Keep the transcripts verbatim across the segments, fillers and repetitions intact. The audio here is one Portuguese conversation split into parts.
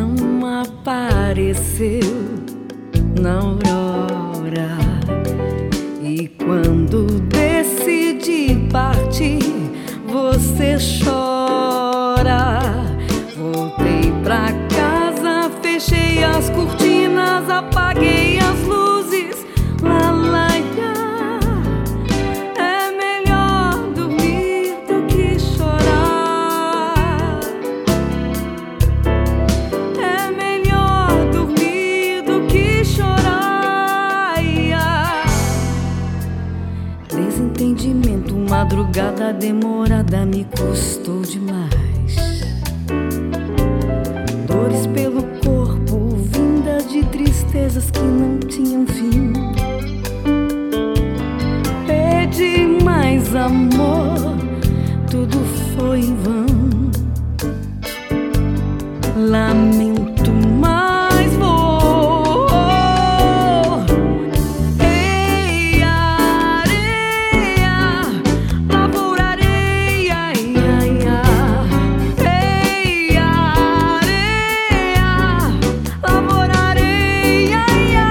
não apareceu na aurora. E quando decidi partir, você chora. Voltei pra casa, fechei as cortinas, apaguei as luzes. Lá, lá, lá. É melhor dormir do que chorar. É melhor dormir do que chorar. Desentendimento, madrugada demorada me custou demais. Dores pelo corpo, vindas de tristezas que não tinham fim. Pedi mais amor, tudo foi em vão. Lamento, mas vou. Ei, areia, lavoura areia, ia, ia. Ei, areia, lavoura areia, ia.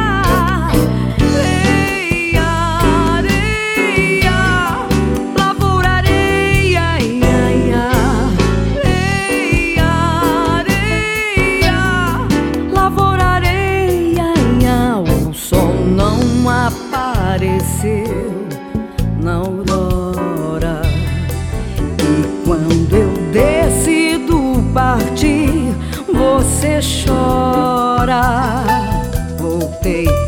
Ei, areia, lavoura areia, ia, ia. Ei, areia, lavoura areia, ia. O sol não apareceu na aurora. E quando eu decido partir, você chora. Voltei